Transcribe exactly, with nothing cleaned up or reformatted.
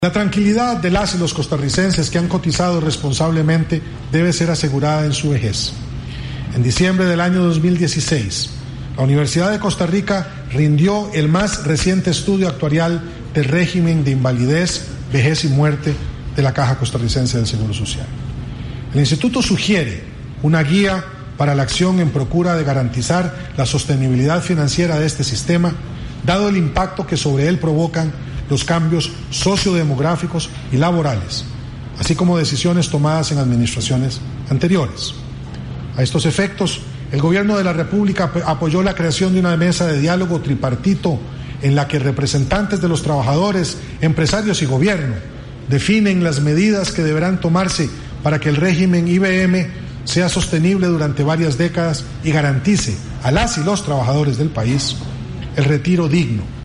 La tranquilidad de las y los costarricenses que han cotizado responsablemente debe ser asegurada en su vejez. En diciembre del año dos mil dieciséis, la Universidad de Costa Rica rindió el más reciente estudio actuarial del régimen de invalidez, vejez y muerte de la Caja Costarricense del Seguro Social. El instituto sugiere una guía para la acción en procura de garantizar la sostenibilidad financiera de este sistema, dado el impacto que sobre él provocan los cambios sociodemográficos y laborales, así como decisiones tomadas en administraciones anteriores. A estos efectos, el Gobierno de la República apoyó la creación de una mesa de diálogo tripartito en la que representantes de los trabajadores, empresarios y gobierno definen las medidas que deberán tomarse para que el régimen I B M sea sostenible durante varias décadas y garantice a las y los trabajadores del país el retiro digno.